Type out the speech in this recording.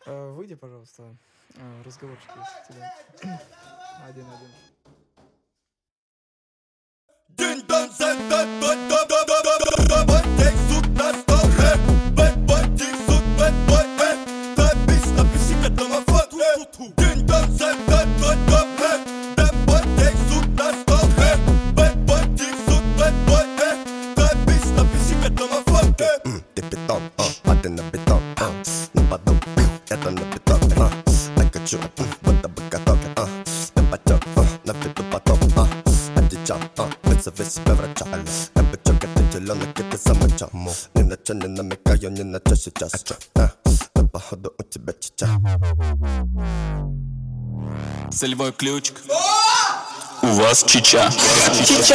Выйди, пожалуйста. Разговорчик есть у тебя. Один. Ты питон, а ты на бетон, на поду, это на бетон, так хочу, будто бы каток, на потек, на фиту поток, одичал, вызови себе врача, я бычок, это теленок, это замычал, ни на чё не намекаю, ни на чё сейчас, но походу у тебя чича. Солевой ключик. У вас чича. Чича.